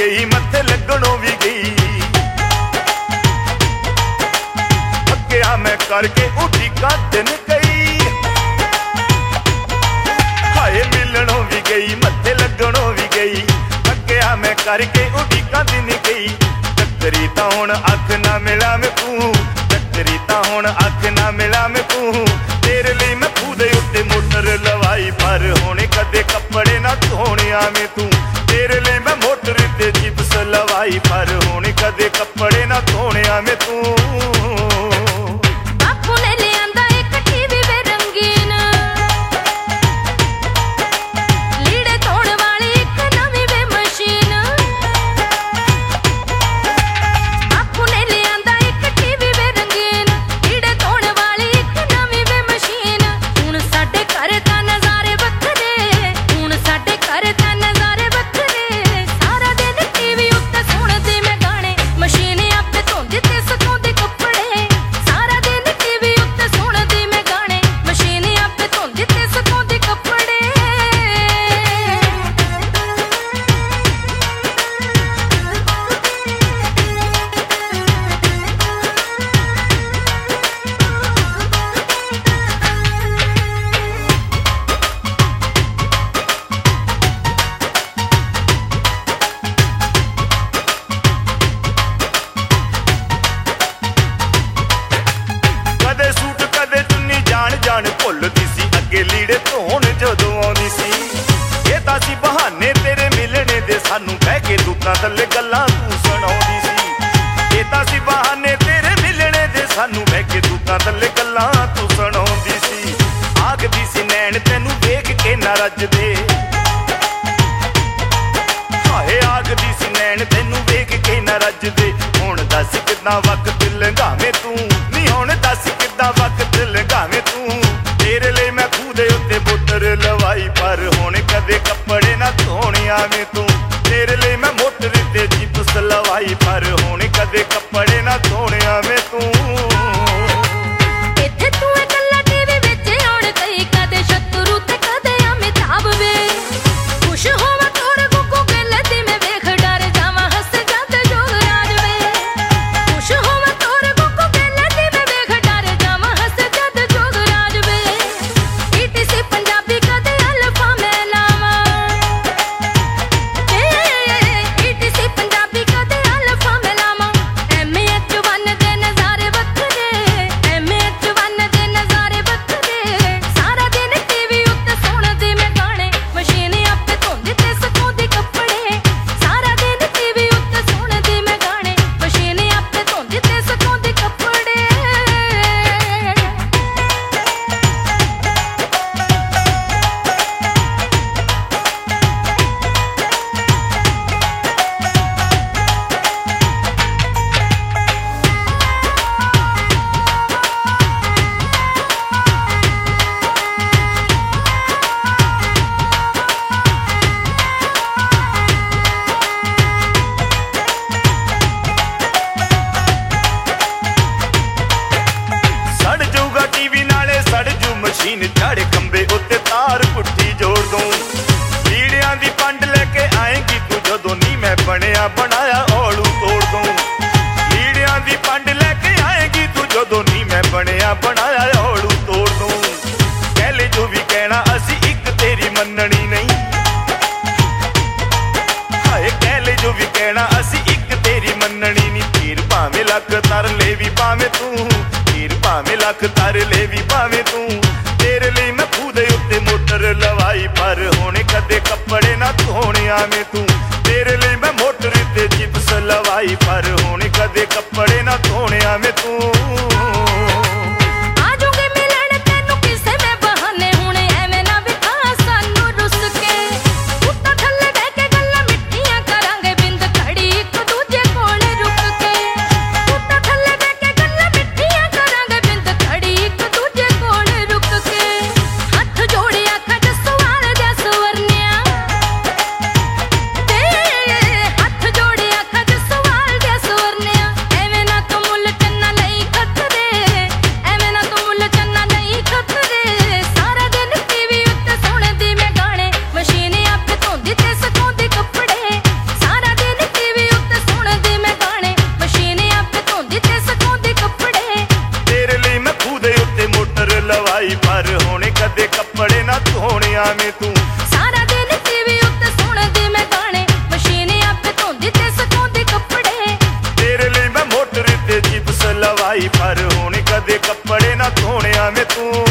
गई मत्थे लगणों भी गई। थकिया मैं करके उड़ीका दिन गई, हाय मिलणों भी गई मत्थे लगणों भी गई। थकिया मैं करके उड़ीका दिन गई। टक्करी तां हुण अख ना मिला मैं तू, टक्करी तां हुण अख ना मिला मैं तू। तेरे लिए मैं खूह दे उत्ते मोटर लवाई, पर होने कदे कपड़े ना धोने आवें तू। तेरे लिए मैं मोटर ते चिप्स लवाई, पर होने कदे कपड़े ना धोने आवें तू। जान भुलदी सी अगे लीड़े धोण जदों आउंदी सी। ये तां सी बहाने तेरे मिलने दे, सानू बह के दुकां थल्ले गल्लां तू सुणाउंदी सी। ये तां सी बहाने तेरे मिलने दे, सानू बह के दुकां थल्ले गल्लां तू सुणाउंदी सी। आखदी सी नैन तैनू वेख के ना रजदे, हाए आखदी सी नैन तैनू वेख के ना रजदे। हुण दस किदां वक्त लंघावें तू, नी हुण दस किदां वक्त लंघावें तू। तेरे लिए मैं खूह दे उत्ते मोटर लवाई, पर हुण कदे कपड़े ना धोने आवें तू। तेरे लिए मैं मोटर ते चिप्स लवाई, पर हुण कदे कपड़े ना धोने आवें तू। मशीन झाड़े खंबे उत्ते तार पुट्ठी जोड़ दूं। लीड़ियां दी पंड लेके आएंगी तू जदों, नी मैं बनिया बनाया औलू तोड़ दूं। लीड़ियां दी पंड लेके आएंगी तू जदों, नी मैं बनिया बनाया औलू तोड़ दूं। कह ले जो भी कहना असी एक तेरी मननी नहीं, हाय कह ले जो भी कहना असी एक तेरी मननी नहीं। तीर भावें लख तर ले भी भावें तू, तीर भावें लख तर ले भी भावें तू। तेरे लिए मैं खूह दे उत्ते मोटर लवाई, पर होने कदे कपड़े ना धोने आवें तू। तेरे लिए मैं मोटर ते चिप्स लवाई, पर होने कदे कपड़े ना धोने आवें तू। ਦੇ ਕੱਪੜੇ ਨਾ ਧੋਣਿਆ ਵੇ ਤੂੰ।